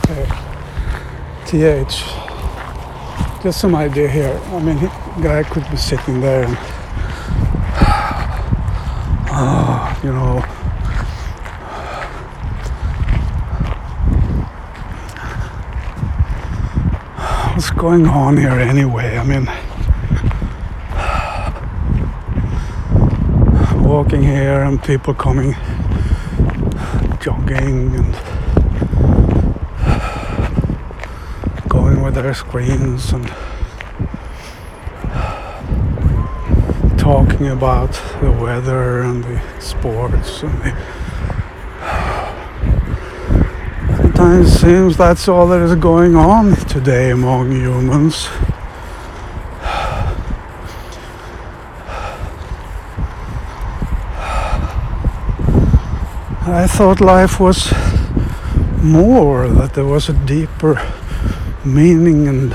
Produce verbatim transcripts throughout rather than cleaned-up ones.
Okay. T H. Just some idea here. I mean, he, guy could be sitting there and, uh, you know, what's going on here anyway? I mean, walking here and people coming, jogging and going with their screens and talking about the weather and the sports and the sometimes it seems that's all that is going on today among humans. I thought life was more, that there was a deeper meaning, and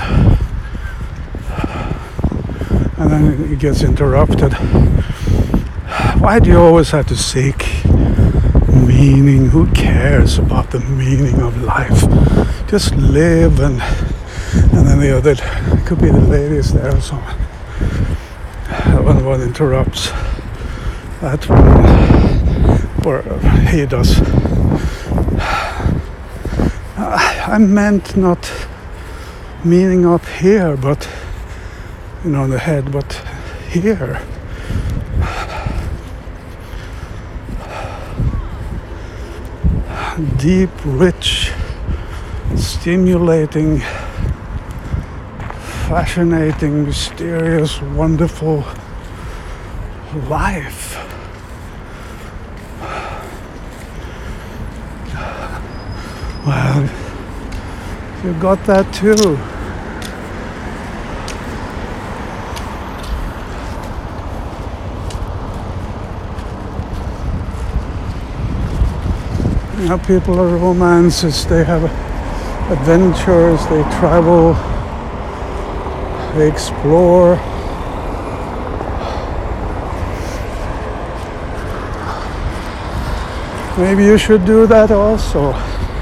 and then it gets interrupted. Why do you always have to seek meaning? Who cares about the meaning of life? Just live. And and then the other, it could be the ladies there or something. When one interrupts, that one, or he does. I meant not meaning up here, but you know, in the head, but here. Deep, rich, stimulating, fascinating, mysterious, wonderful life. Well, you got that too. You know, people are romances, they have adventures, they travel, they explore. Maybe you should do that also.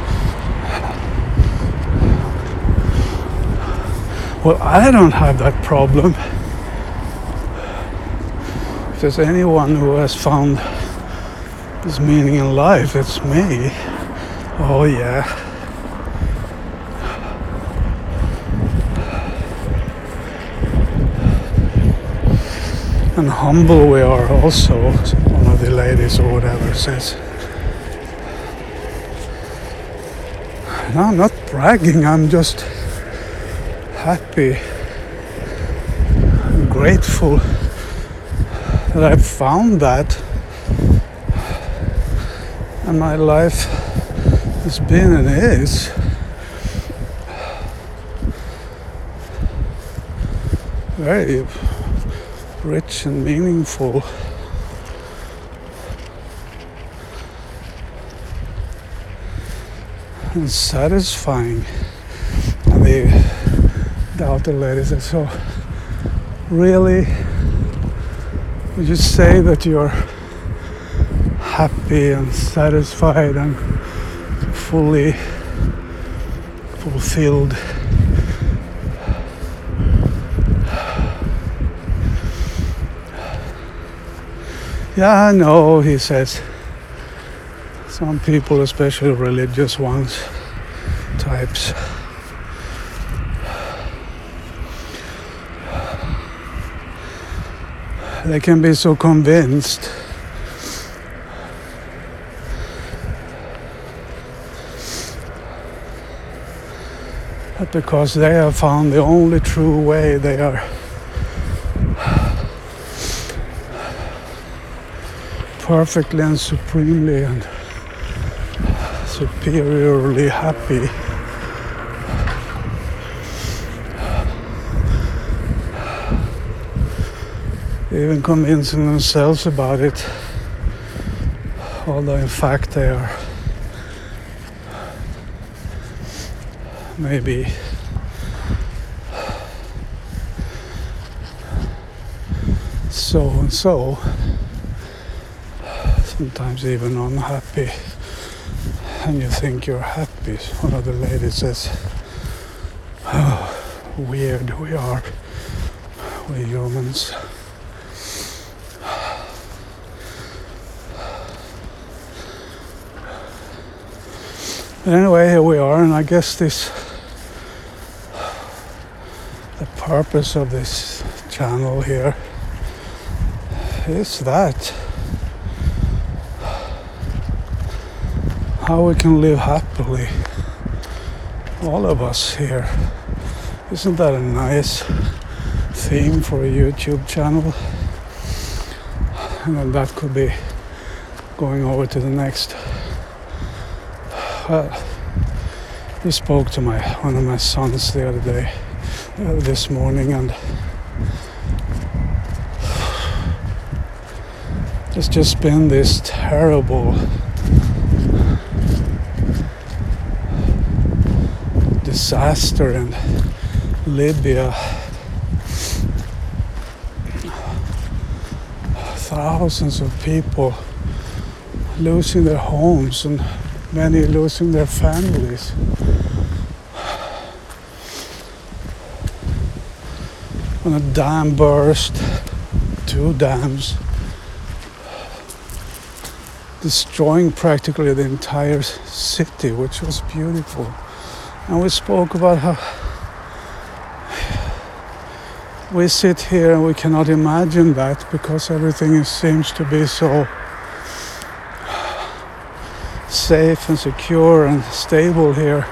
Well, I don't have that problem. If there's anyone who has found this meaning in life, it's me. Oh yeah. And humble we are also, one of the ladies or whatever says. No, I'm not bragging, I'm just happy, grateful that I found that, and my life has been and is very rich and meaningful. And satisfying. And the, the outer lady said, so really, would you say that you're happy and satisfied and fully fulfilled? Yeah, I know, he says. Some people, especially religious ones, types, they can be so convinced that because they have found the only true way, they are perfectly and supremely and superiorly happy. Even convincing themselves about it, although in fact they are maybe so and so, sometimes even unhappy. and you think you're happy. One of the ladies says, "Oh, weird we are, we humans." But anyway, here we are, and I guess this, the purpose of this channel here is that how we can live happily, all of us here. Isn't that a nice theme for a YouTube channel? And then that could be going over to the next. Well, we spoke to my one of my sons the other day, uh, this morning, and there's just been this terrible disaster in Libya. Thousands of people losing their homes and many losing their families. When a dam burst, two dams, destroying practically the entire city, which was beautiful. And we spoke about how we sit here and we cannot imagine that because everything is, seems to be so safe and secure and stable here.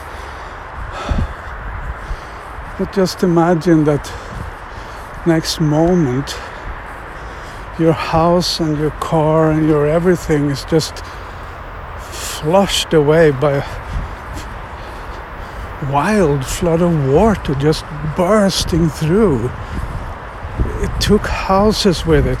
But just imagine that next moment your house and your car and your everything is just flushed away by a wild flood of water just bursting through. It took houses with it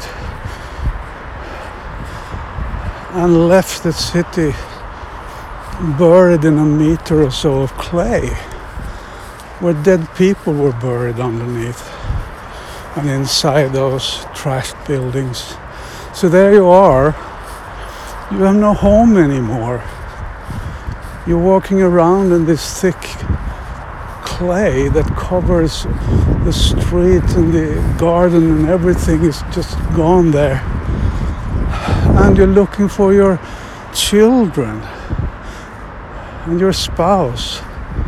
and left the city buried in a meter or so of clay, where dead people were buried underneath and inside those trashed buildings. So there you are. You have no home anymore. You're walking around in this thick clay that covers the street and the garden, and everything is just gone there. And you're looking for your children and your spouse.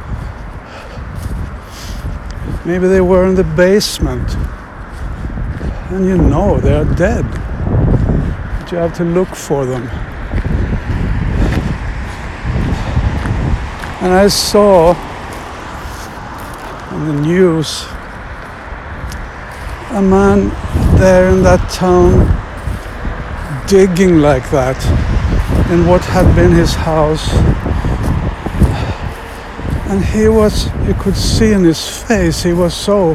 Maybe they were in the basement and you know they're dead, but you have to look for them. And I saw on the news a man there in that town digging like that in what had been his house, and he was, you could see in his face, he was so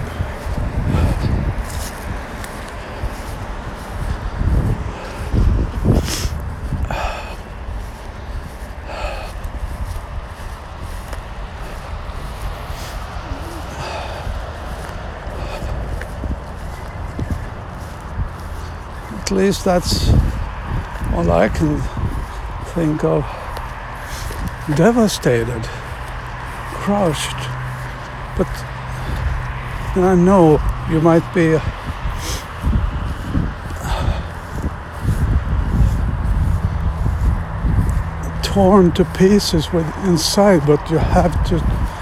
at least that's all I can think of. Devastated, crushed. But I know you might be torn to pieces with inside, but you have to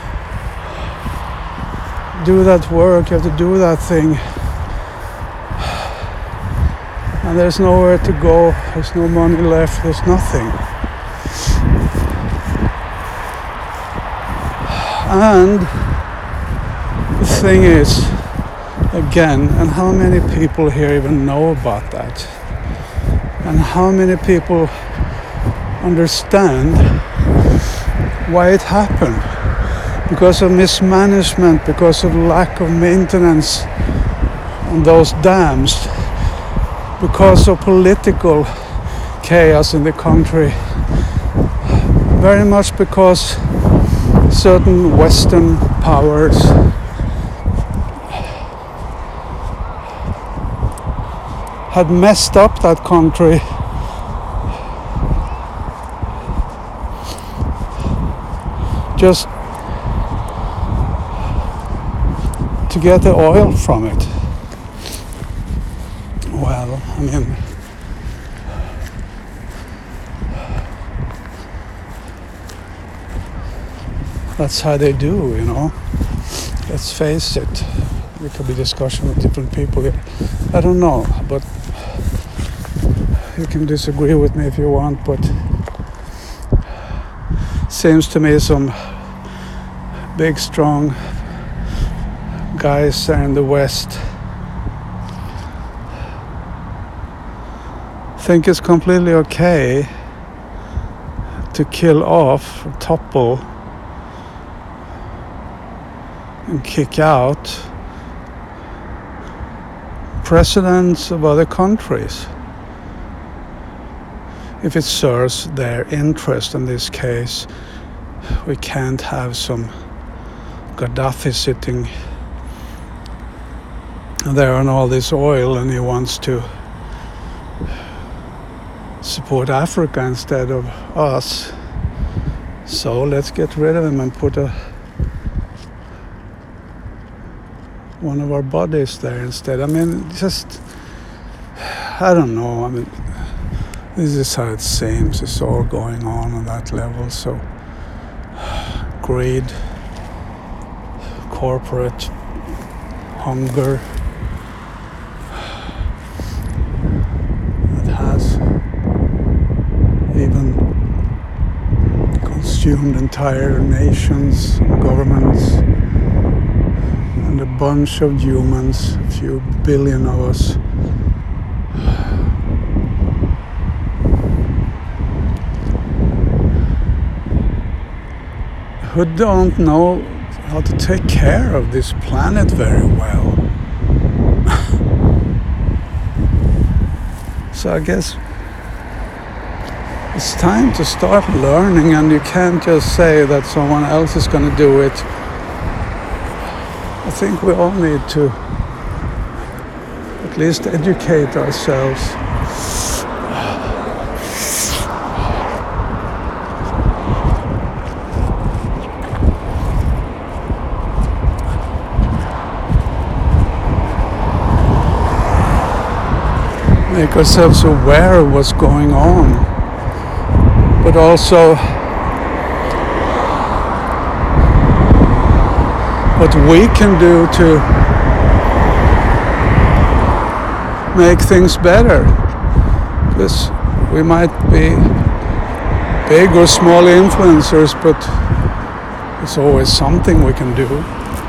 do that work, you have to do that thing. And there's nowhere to go, there's no money left, there's nothing. And the thing is, again, and how many people here even know about that? And how many people understand why it happened? Because of mismanagement, because of lack of maintenance on those dams, because of political chaos in the country, very much because certain Western powers had messed up that country just to get the oil from it. Well, I mean, that's how they do, you know. Let's face it. There could be discussion with different people here. I don't know, but you can disagree with me if you want, but seems to me some big, strong guys there in the West think it's completely okay to kill off, topple, and kick out presidents of other countries if it serves their interest. In this case, we can't have some Gaddafi sitting there on all this oil and he wants to support Africa instead of us. So let's get rid of him and put a one of our bodies there instead. I mean, just, I don't know. I mean, this is how it seems. It's all going on on that level. So, greed, corporate hunger, it has even consumed entire nations, governments, and a bunch of humans, a few billion of us. Who don't know how to take care of this planet very well. So I guess it's time to start learning, and you can't just say that someone else is going to do it. I think we all need to at least educate ourselves. Make ourselves aware of what's going on, but also what we can do to make things better. Because we might be big or small influencers, but there's always something we can do.